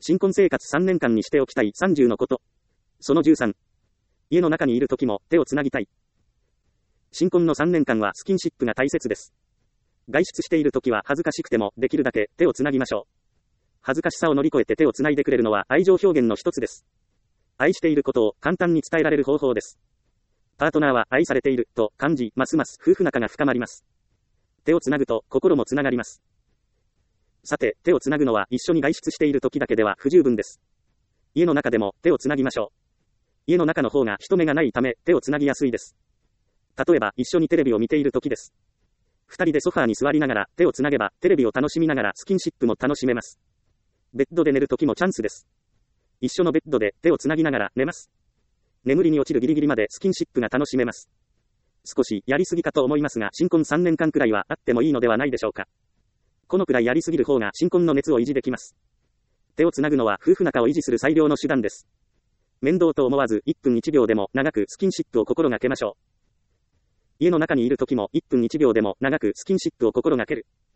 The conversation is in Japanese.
新婚生活3年間にしておきたい30のこと。その13。家の中にいる時も手をつなぎたい。新婚の3年間はスキンシップが大切です。外出している時は恥ずかしくてもできるだけ手をつなぎましょう。恥ずかしさを乗り越えて手をつないでくれるのは愛情表現の一つです。愛していることを簡単に伝えられる方法です。パートナーは愛されていると感じ、ますます夫婦仲が深まります。手をつなぐと心もつながります。さて、手をつなぐのは一緒に外出している時だけでは不十分です。家の中でも手をつなぎましょう。家の中の方が人目がないため手をつなぎやすいです。例えば一緒にテレビを見ている時です。二人でソファーに座りながら手をつなげばテレビを楽しみながらスキンシップも楽しめます。ベッドで寝る時もチャンスです。一緒のベッドで手をつなぎながら寝ます。眠りに落ちるギリギリまでスキンシップが楽しめます。少しやりすぎかと思いますが、新婚3年間くらいはあってもいいのではないでしょうか。このくらいやりすぎる方が新婚の熱を維持できます。手をつなぐのは夫婦仲を維持する最良の手段です。面倒と思わず1分1秒でも長くスキンシップを心がけましょう。家の中にいる時も1分1秒でも長くスキンシップを心がける。